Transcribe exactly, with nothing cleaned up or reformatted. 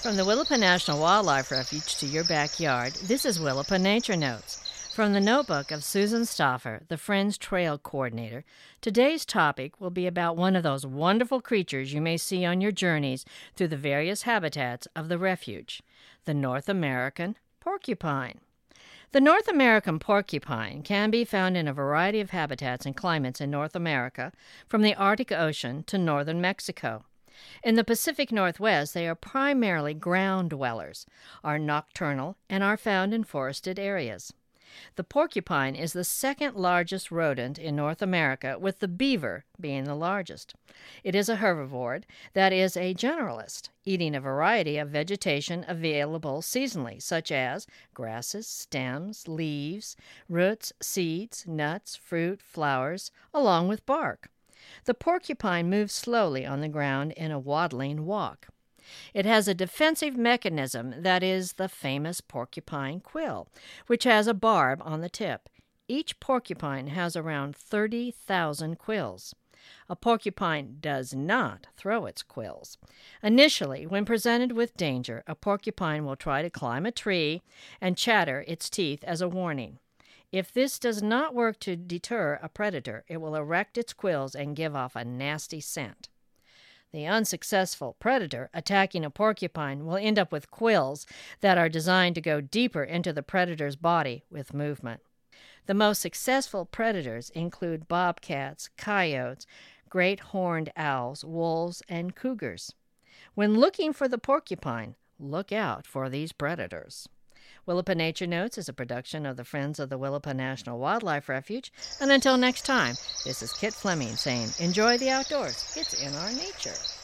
From the Willapa National Wildlife Refuge to your backyard, this is Willapa Nature Notes. From the notebook of Susan Stauffer, the Friends Trail Coordinator, today's topic will be about one of those wonderful creatures you may see on your journeys through the various habitats of the refuge, the North American porcupine. The North American porcupine can be found in a variety of habitats and climates in North America, from the Arctic Ocean to northern Mexico. In the Pacific Northwest, they are primarily ground dwellers, are nocturnal, and are found in forested areas. The porcupine is the second largest rodent in North America, with the beaver being the largest. It is a herbivore, that is, a generalist, eating a variety of vegetation available seasonally, such as grasses, stems, leaves, roots, seeds, nuts, fruit, flowers, along with bark. The porcupine moves slowly on the ground in a waddling walk. It has a defensive mechanism that is the famous porcupine quill, which has a barb on the tip. Each porcupine has around thirty thousand quills. A porcupine does not throw its quills. Initially, when presented with danger, a porcupine will try to climb a tree and chatter its teeth as a warning. If this does not work to deter a predator, it will erect its quills and give off a nasty scent. The unsuccessful predator attacking a porcupine will end up with quills that are designed to go deeper into the predator's body with movement. The most successful predators include bobcats, coyotes, great horned owls, wolves, and cougars. When looking for the porcupine, look out for these predators. Willapa Nature Notes is a production of the Friends of the Willapa National Wildlife Refuge. And until next time, this is Kit Fleming saying, enjoy the outdoors. It's in our nature.